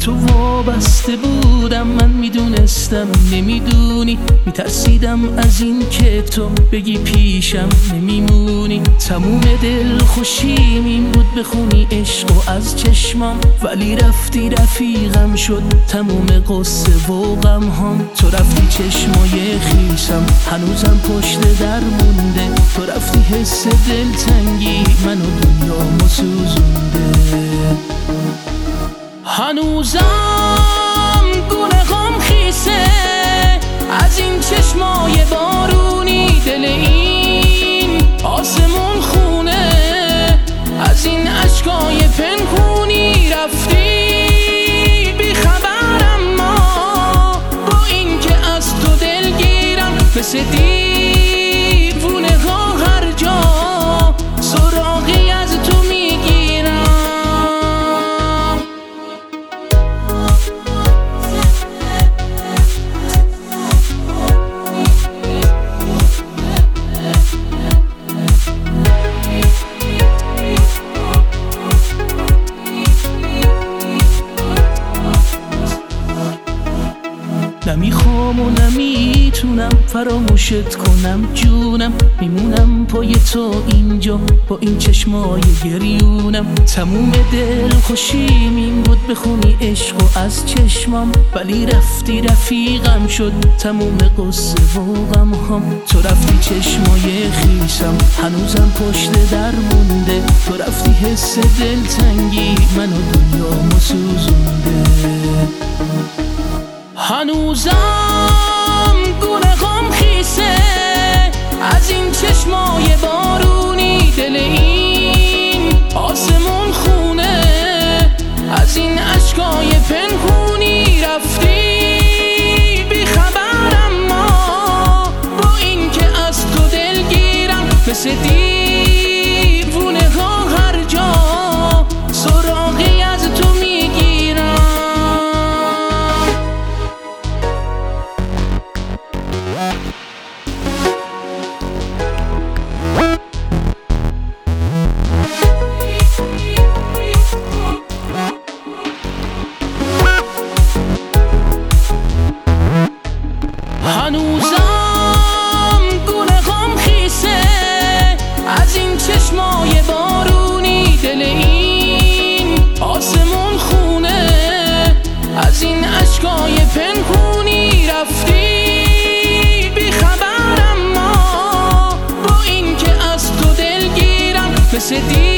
تو وابسته بودم، من میدونستم نمیدونی، میترسیدم از این که تو بگی پیشم نمیمونی. تموم دل خوشیم این بود بخونی عشق و از چشمام، ولی رفتی رفیقم شد تموم قصه و غم هم. تو رفتی چشمای خیسم هنوزم پشت در مونده، تو رفتی حس دلتنگی منو دنیامو سوزونده. هنوزم گونه غم خیسه از این چشمای بارونی، دل این آسمون خونه از این عشقای پنهونی. رفتی بی خبر اما با این که از تو دلگیرم، مثل دیوونه ها هر جا سراغی از تو میگیرم. نمیخوام و نمیتونم فراموشت کنم جونم، میمونم پای تو اینجا با این چشمای گریونم. تموم دل خوشیم این بود بخونی عشق و از چشمام، ولی رفتی رفیقم شد تموم قصه و غم هم. تو رفتی چشمای خیسم هنوزم پشت در مونده، تو رفتی حس دلتنگی منو دنیامو سوزونده. هنوزم گونه غم خیسه از این چشمای بارونی، دل این آسمون خونه از این عشقای پنهونی. رفتی بی خبر اما با این که از تو دلگیرم، مثل دیوونه ها هر جا سراغی از تو میگیرم. هنوزم گونه غم خیسه از این چشمای بارونی، دل این آسمون خونه از این عشقای پنهونی. رفتی بی خبر اما با این که از تو دلگیرم، مثل